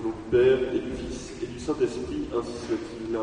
Au nom du Père et du Fils et du Saint-Esprit, ainsi soit-il.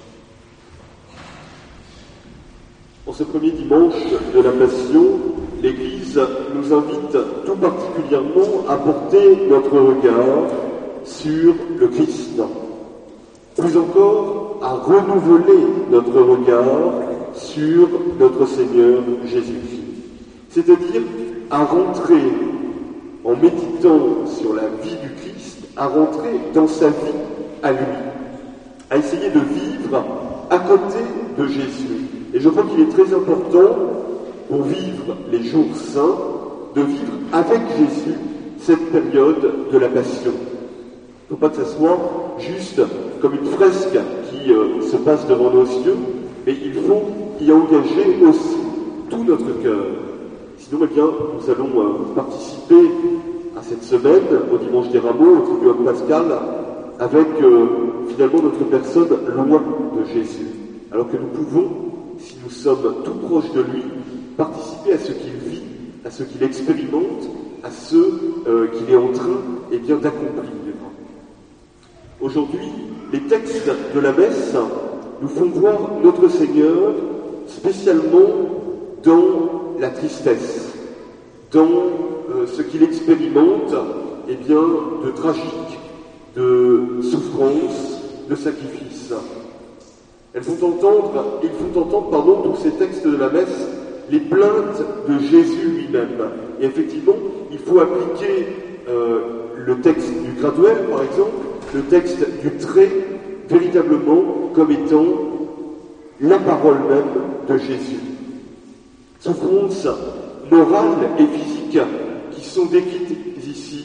En ce premier dimanche de la Passion, l'Église nous invite tout particulièrement à porter notre regard sur le Christ. Plus encore, à renouveler notre regard sur notre Seigneur Jésus-Christ. C'est-à-dire à rentrer, en méditant sur la vie du Christ, à rentrer dans sa vie à lui, à essayer de vivre à côté de Jésus. Et je crois qu'il est très important, pour vivre les jours saints, de vivre avec Jésus cette période de la Passion. Il ne faut pas que ça soit juste comme une fresque qui se passe devant nos yeux, mais il faut y engager aussi tout notre cœur. Sinon, eh bien, nous allons participer à cette semaine, au Dimanche des Rameaux, au Triduum Pascal, avec finalement notre personne loin de Jésus. Alors que nous pouvons, si nous sommes tout proches de lui, participer à ce qu'il vit, à ce qu'il expérimente, à ce qu'il est en train d'accomplir. Aujourd'hui, les textes de la messe nous font voir notre Seigneur spécialement dans la tristesse, dans ce qu'il expérimente de tragique, de souffrance, de sacrifice. Ils font entendre, tous ces textes de la messe, les plaintes de Jésus lui-même. Et effectivement, il faut appliquer le texte du graduel, par exemple, le texte du trait, véritablement comme étant la parole même de Jésus. Souffrances morales et physiques qui sont décrites ici.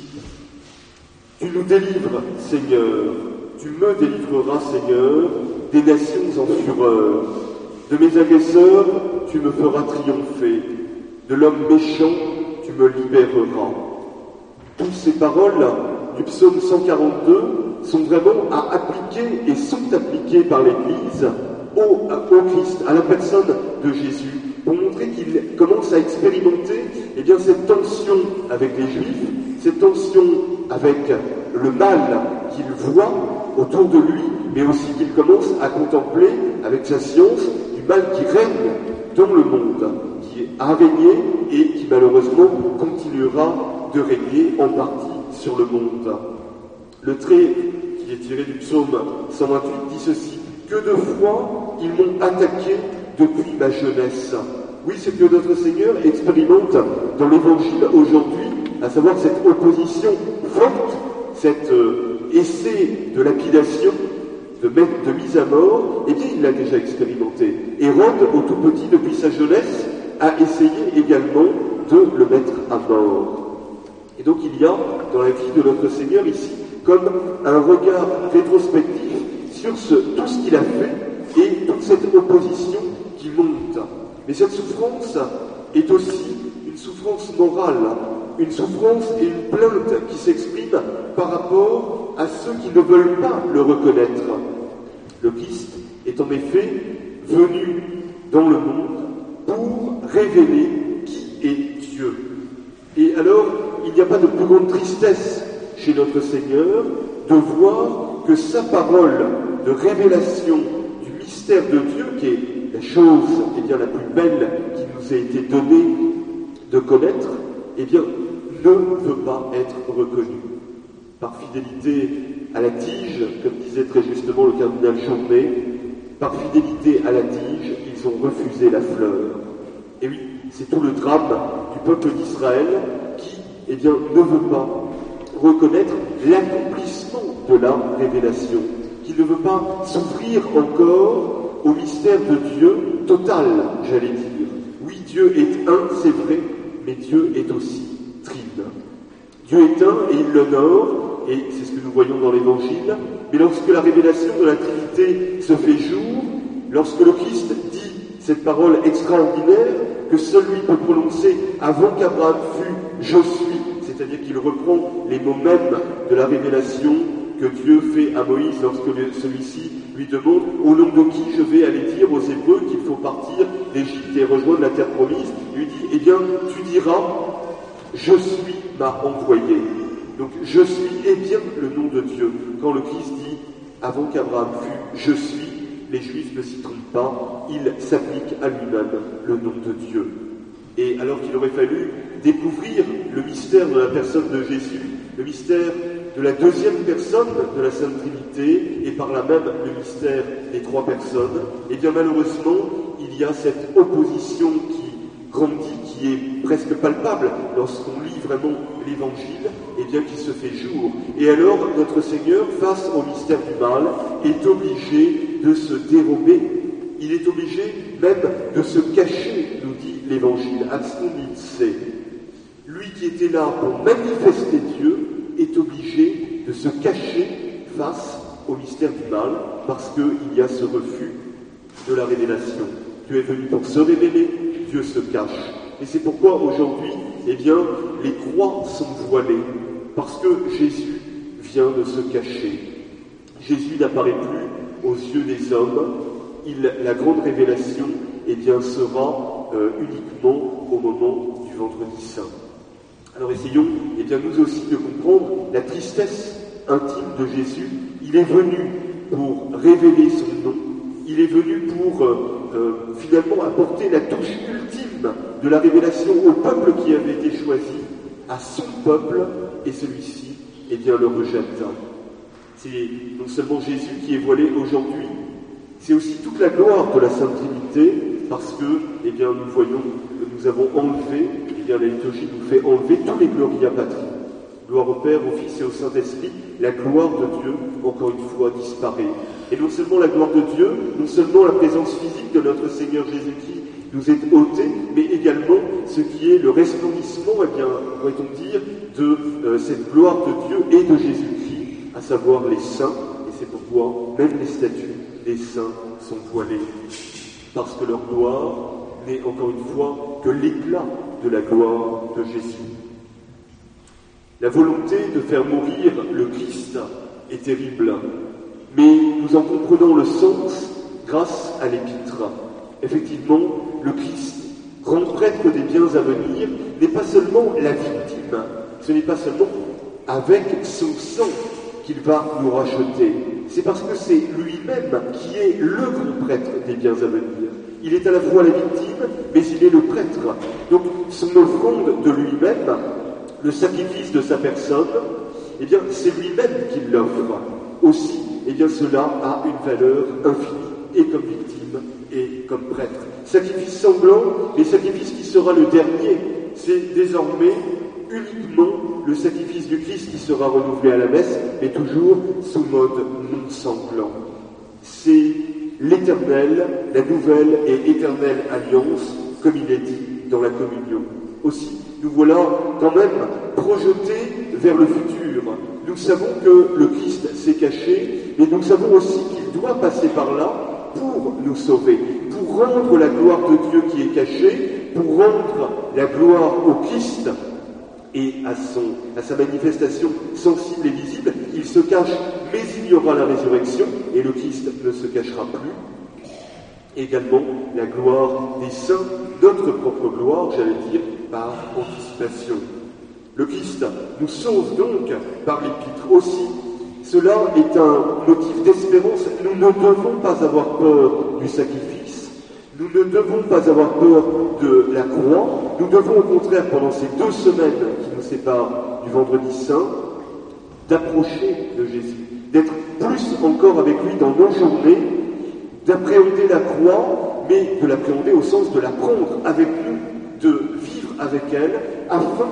Tu nous délivres, Seigneur, tu me délivreras, Seigneur, des nations en fureur. De mes agresseurs, tu me feras triompher. De l'homme méchant, tu me libéreras. Toutes ces paroles du psaume 142 sont vraiment à appliquer et sont appliquées par l'Église au Christ, à la personne de Jésus, pour montrer qu'il commence à expérimenter cette tension avec les Juifs, cette tension avec le mal qu'il voit autour de lui, mais aussi qu'il commence à contempler avec sa science du mal qui règne dans le monde, qui a régné et qui malheureusement continuera de régner en partie sur le monde. Le trait qui est tiré du psaume 128 dit ceci: « Que de fois ils m'ont attaqué depuis ma jeunesse ». Oui, c'est que notre Seigneur expérimente dans l'Évangile aujourd'hui, à savoir cette opposition forte, cet essai de lapidation, de mise à mort, il l'a déjà expérimenté. Hérode, au tout petit, depuis sa jeunesse, a essayé également de le mettre à mort. Et donc il y a, dans la vie de notre Seigneur ici, comme un regard rétrospectif sur tout ce qu'il a fait et toute cette opposition qui monte. Mais cette souffrance est aussi une souffrance morale, une souffrance et une plainte qui s'expriment par rapport à ceux qui ne veulent pas le reconnaître. Le Christ est en effet venu dans le monde pour révéler qui est Dieu. Et alors, il n'y a pas de plus grande tristesse chez notre Seigneur de voir que sa parole de révélation du mystère de Dieu, qui est la chose la plus belle qui nous a été donnée de connaître, ne veut pas être reconnue. Par fidélité à la tige, comme disait très justement le cardinal Journet, par fidélité à la tige, ils ont refusé la fleur. Et oui, c'est tout le drame du peuple d'Israël qui, ne veut pas reconnaître l'accomplissement de la révélation, qui ne veut pas s'ouvrir encore au mystère de Dieu total, j'allais dire. Oui, Dieu est un, c'est vrai, mais Dieu est aussi trine. Dieu est un et il l'honore, et c'est ce que nous voyons dans l'Évangile, mais lorsque la révélation de la Trinité se fait jour, lorsque le Christ dit cette parole extraordinaire que seul lui peut prononcer avant qu'Abraham fût « je suis », c'est-à-dire qu'il reprend les mots mêmes de la révélation que Dieu fait à Moïse lorsque celui-ci lui demande « Au nom de qui je vais aller dire aux Hébreux qu'il faut partir d'Égypte et rejoindre la terre promise ?» Il lui dit « Eh bien, tu diras « Je suis m'a envoyé ». Donc, je suis est bien le nom de Dieu. Quand le Christ dit, avant qu'Abraham fût, je suis, les Juifs ne s'y trompent pas, il s'applique à lui-même le nom de Dieu. Et alors qu'il aurait fallu découvrir le mystère de la personne de Jésus, le mystère de la deuxième personne de la Sainte Trinité, et par là même le mystère des trois personnes, et bien malheureusement, il y a cette opposition qui grandit, qui est presque palpable lorsqu'on lit vraiment l'Évangile, et bien qui se fait jour. Et alors, notre Seigneur, face au mystère du mal, est obligé de se dérober. Il est obligé même de se cacher, nous dit l'Évangile, Abstinense. Lui qui était là pour manifester Dieu est obligé de se cacher face au mystère du mal, parce qu'il y a ce refus de la révélation. Dieu est venu pour se révéler, Dieu se cache. Et c'est pourquoi aujourd'hui, eh bien, les croix sont voilées, parce que Jésus vient de se cacher. Jésus n'apparaît plus aux yeux des hommes. La grande révélation, eh bien, sera uniquement au moment du Vendredi Saint. Alors essayons, eh bien, nous aussi de comprendre la tristesse intime de Jésus. Il est venu pour révéler son nom. Il est venu pour finalement apporter la touche ultime de la révélation au peuple qui avait été choisi, à son peuple, et celui-ci, eh bien, le rejette. C'est non seulement Jésus qui est voilé aujourd'hui, c'est aussi toute la gloire de la Sainte Trinité, parce que, eh bien, nous voyons que nous avons enlevé, eh bien, la liturgie nous fait enlever tous les Gloria Patri. Gloire au Père, au Fils et au Saint-Esprit, la gloire de Dieu, encore une fois, disparaît. Et non seulement la gloire de Dieu, non seulement la présence physique de notre Seigneur Jésus-Christ nous est ôtée, mais également ce qui est le resplendissement, eh bien, pourrait-on dire, de cette gloire de Dieu et de Jésus-Christ, à savoir les saints, et c'est pourquoi même les statues des saints sont voilés, parce que leur gloire n'est encore une fois que l'éclat de la gloire de Jésus. La volonté de faire mourir le Christ est terrible, mais nous en comprenons le sens grâce à l'Épître. Effectivement, le Christ, grand prêtre des biens à venir, n'est pas seulement la victime, ce n'est pas seulement avec son sang qu'il va nous racheter. C'est parce que c'est lui-même qui est le grand prêtre des biens à venir. Il est à la fois la victime, mais il est le prêtre. Donc, son offrande de lui-même, le sacrifice de sa personne, eh bien, c'est lui-même qui l'offre. Aussi, eh bien, cela a une valeur infinie, et comme victime, et comme prêtre. Sacrifice sanglant, mais sacrifice qui sera le dernier, c'est désormais uniquement le sacrifice du Christ qui sera renouvelé à la messe, mais toujours sous mode non sanglant. C'est l'éternelle, la nouvelle et éternelle alliance, comme il est dit dans la communion. Aussi, nous voilà quand même projetés vers le futur. Nous savons que le Christ s'est caché, mais nous savons aussi qu'il doit passer par là pour nous sauver, pour rendre la gloire de Dieu qui est cachée, pour rendre la gloire au Christ et à sa manifestation sensible et visible. Il se cache, mais il y aura la résurrection, et le Christ ne se cachera plus. Également, la gloire des saints, notre propre gloire, j'allais dire, par anticipation. Le Christ nous sauve donc par l'Épître aussi. Cela est un motif d'espérance. Nous ne devons pas avoir peur du sacrifice. Nous ne devons pas avoir peur de la croix. Nous devons au contraire, pendant ces 2 semaines qui nous séparent du Vendredi Saint, d'approcher de Jésus, d'être plus encore avec lui dans nos journées, d'appréhender la croix, mais de l'appréhender au sens de la prendre avec nous, de vivre avec elle, afin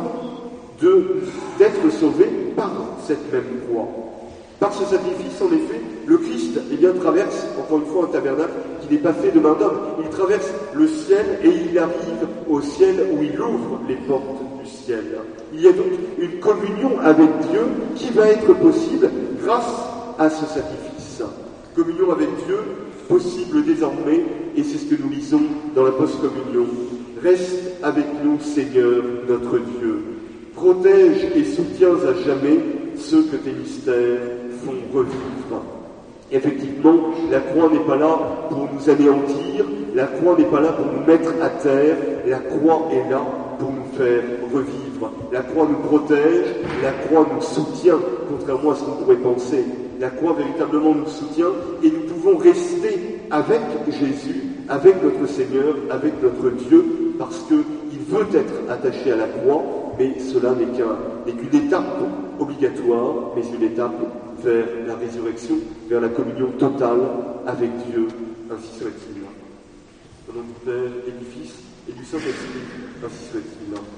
d'être sauvé par cette même croix. Par ce sacrifice, en effet, le Christ traverse, encore une fois, un tabernacle qui n'est pas fait de main d'homme. Il traverse le ciel et il arrive au ciel où il ouvre les portes du ciel. Il y a donc une communion avec Dieu qui va être possible grâce à ce sacrifice. Communion avec Dieu, possible désormais, et c'est ce que nous lisons dans la post-communion. Reste avec nous, Seigneur, notre Dieu. Protège et soutiens à jamais ceux que tes mystères font revivre. Effectivement, la croix n'est pas là pour nous anéantir, la croix n'est pas là pour nous mettre à terre, la croix est là pour nous faire revivre. La croix nous protège, la croix nous soutient, contrairement à ce qu'on pourrait penser. La croix véritablement nous soutient et nous pouvons rester avec Jésus, avec notre Seigneur, avec notre Dieu, parce qu'il veut être attaché à la croix, mais cela n'est qu'une étape obligatoire, mais une étape vers la résurrection, vers la communion totale avec Dieu, ainsi soit-il. Au nom du Père et du Fils et du Saint-Esprit, ainsi soit-il.